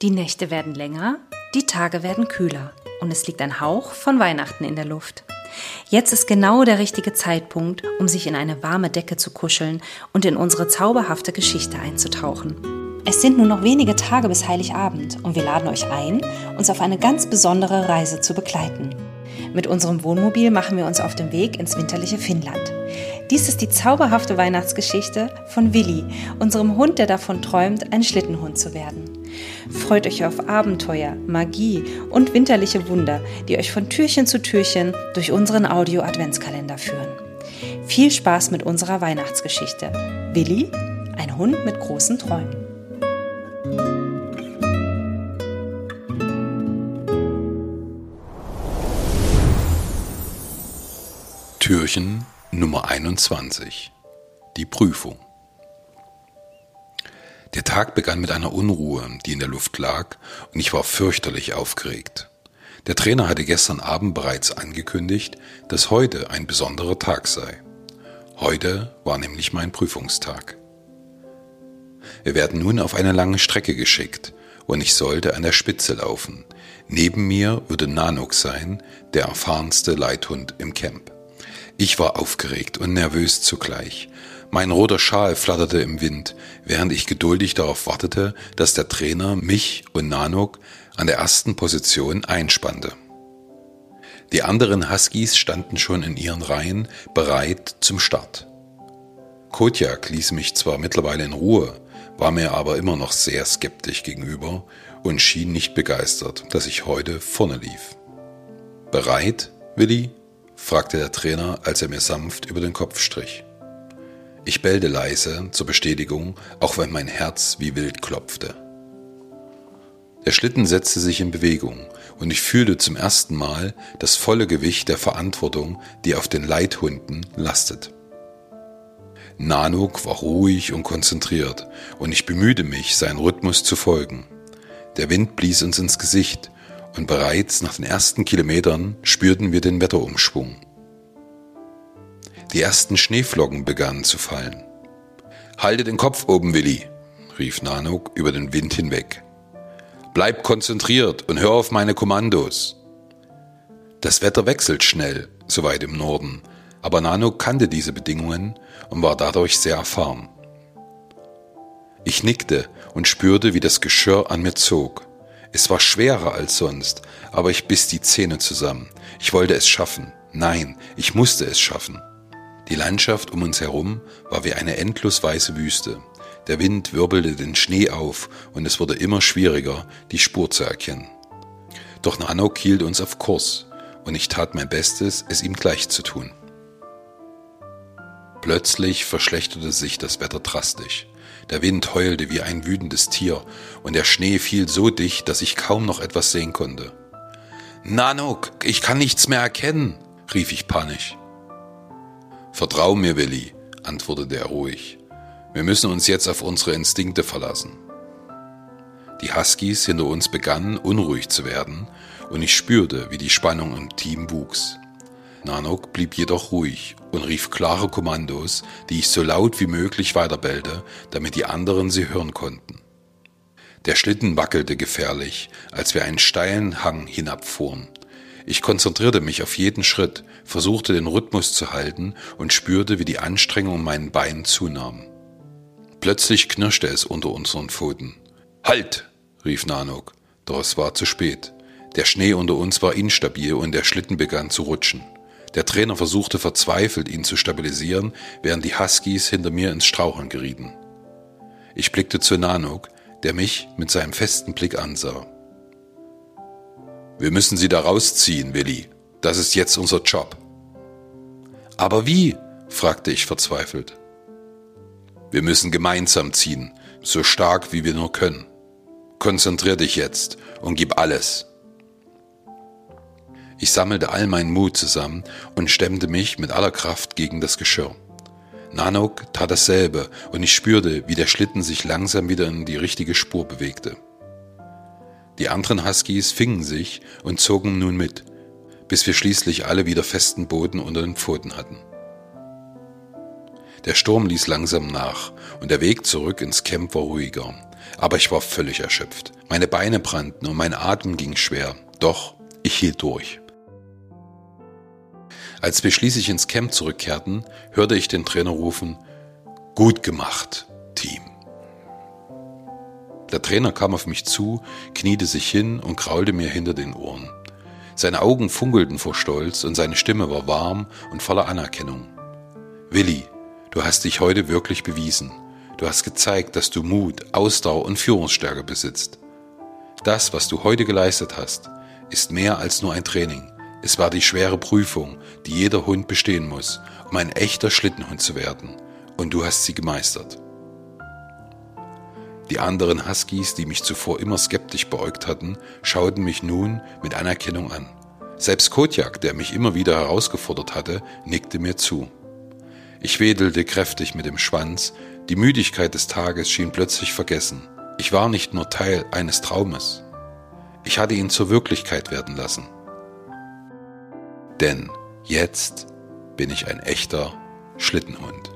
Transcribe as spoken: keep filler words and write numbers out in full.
Die Nächte werden länger, die Tage werden kühler und es liegt ein Hauch von Weihnachten in der Luft. Jetzt ist genau der richtige Zeitpunkt, um sich in eine warme Decke zu kuscheln und in unsere zauberhafte Geschichte einzutauchen. Es sind nur noch wenige Tage bis Heiligabend und wir laden euch ein, uns auf eine ganz besondere Reise zu begleiten. Mit unserem Wohnmobil machen wir uns auf den Weg ins winterliche Finnland. Dies ist die zauberhafte Weihnachtsgeschichte von Willi, unserem Hund, der davon träumt, ein Schlittenhund zu werden. Freut euch auf Abenteuer, Magie und winterliche Wunder, die euch von Türchen zu Türchen durch unseren Audio-Adventskalender führen. Viel Spaß mit unserer Weihnachtsgeschichte. Willi, ein Hund mit großen Träumen. Türchen Nummer einundzwanzig. Die Prüfung. Der Tag begann mit einer Unruhe, die in der Luft lag, und ich war fürchterlich aufgeregt. Der Trainer hatte gestern Abend bereits angekündigt, dass heute ein besonderer Tag sei. Heute war nämlich mein Prüfungstag. Wir werden nun auf eine lange Strecke geschickt, und ich sollte an der Spitze laufen. Neben mir würde Nanook sein, der erfahrenste Leithund im Camp. Ich war aufgeregt und nervös zugleich. Mein roter Schal flatterte im Wind, während ich geduldig darauf wartete, dass der Trainer mich und Nanook an der ersten Position einspannte. Die anderen Huskies standen schon in ihren Reihen, bereit zum Start. Kodiak ließ mich zwar mittlerweile in Ruhe, war mir aber immer noch sehr skeptisch gegenüber und schien nicht begeistert, dass ich heute vorne lief. »Bereit, Willi?« fragte der Trainer, als er mir sanft über den Kopf strich. Ich bellte leise zur Bestätigung, auch wenn mein Herz wie wild klopfte. Der Schlitten setzte sich in Bewegung und ich fühlte zum ersten Mal das volle Gewicht der Verantwortung, die auf den Leithunden lastet. Nanook war ruhig und konzentriert und ich bemühte mich, seinen Rhythmus zu folgen. Der Wind blies uns ins Gesicht und bereits nach den ersten Kilometern spürten wir den Wetterumschwung. Die ersten Schneeflocken begannen zu fallen. »Halte den Kopf oben, Willi«, rief Nanook über den Wind hinweg. »Bleib konzentriert und hör auf meine Kommandos.« Das Wetter wechselt schnell, so weit im Norden, aber Nanook kannte diese Bedingungen und war dadurch sehr erfahren. Ich nickte und spürte, wie das Geschirr an mir zog. Es war schwerer als sonst, aber ich biss die Zähne zusammen. Ich wollte es schaffen. Nein, ich musste es schaffen. Die Landschaft um uns herum war wie eine endlos weiße Wüste. Der Wind wirbelte den Schnee auf und es wurde immer schwieriger, die Spur zu erkennen. Doch Nanook hielt uns auf Kurs und ich tat mein Bestes, es ihm gleich zu tun. Plötzlich verschlechterte sich das Wetter drastisch. Der Wind heulte wie ein wütendes Tier und der Schnee fiel so dicht, dass ich kaum noch etwas sehen konnte. »Nanook, ich kann nichts mehr erkennen«, rief ich panisch. »Vertrau mir, Willi«, antwortete er ruhig. »Wir müssen uns jetzt auf unsere Instinkte verlassen.« Die Huskies hinter uns begannen, unruhig zu werden und ich spürte, wie die Spannung im Team wuchs. Nanook blieb jedoch ruhig und rief klare Kommandos, die ich so laut wie möglich weiterbellte, damit die anderen sie hören konnten. Der Schlitten wackelte gefährlich, als wir einen steilen Hang hinabfuhren. Ich konzentrierte mich auf jeden Schritt, versuchte den Rhythmus zu halten und spürte, wie die Anstrengung in meinen Beinen zunahm. Plötzlich knirschte es unter unseren Pfoten. »Halt!« rief Nanook, doch es war zu spät. Der Schnee unter uns war instabil und der Schlitten begann zu rutschen. Der Trainer versuchte verzweifelt, ihn zu stabilisieren, während die Huskies hinter mir ins Straucheln gerieten. Ich blickte zu Nanook, der mich mit seinem festen Blick ansah. »Wir müssen sie da rausziehen, Willi. Das ist jetzt unser Job.« »Aber wie?« fragte ich verzweifelt. »Wir müssen gemeinsam ziehen, so stark wie wir nur können. Konzentrier dich jetzt und gib alles.« Ich sammelte all meinen Mut zusammen und stemmte mich mit aller Kraft gegen das Geschirr. Nanook tat dasselbe und ich spürte, wie der Schlitten sich langsam wieder in die richtige Spur bewegte. Die anderen Huskies fingen sich und zogen nun mit, bis wir schließlich alle wieder festen Boden unter den Pfoten hatten. Der Sturm ließ langsam nach und der Weg zurück ins Camp war ruhiger. Aber ich war völlig erschöpft. Meine Beine brannten und mein Atem ging schwer. Doch ich hielt durch. Als wir schließlich ins Camp zurückkehrten, hörte ich den Trainer rufen: Gut gemacht, Team. Der Trainer kam auf mich zu, kniete sich hin und kraulte mir hinter den Ohren. Seine Augen funkelten vor Stolz und seine Stimme war warm und voller Anerkennung. Willi, du hast dich heute wirklich bewiesen. Du hast gezeigt, dass du Mut, Ausdauer und Führungsstärke besitzt. Das, was du heute geleistet hast, ist mehr als nur ein Training. Es war die schwere Prüfung, die jeder Hund bestehen muss, um ein echter Schlittenhund zu werden. Und du hast sie gemeistert. Die anderen Huskies, die mich zuvor immer skeptisch beäugt hatten, schauten mich nun mit Anerkennung an. Selbst Kodiak, der mich immer wieder herausgefordert hatte, nickte mir zu. Ich wedelte kräftig mit dem Schwanz, die Müdigkeit des Tages schien plötzlich vergessen. Ich war nicht nur Teil eines Traumes. Ich hatte ihn zur Wirklichkeit werden lassen. Denn jetzt bin ich ein echter Schlittenhund.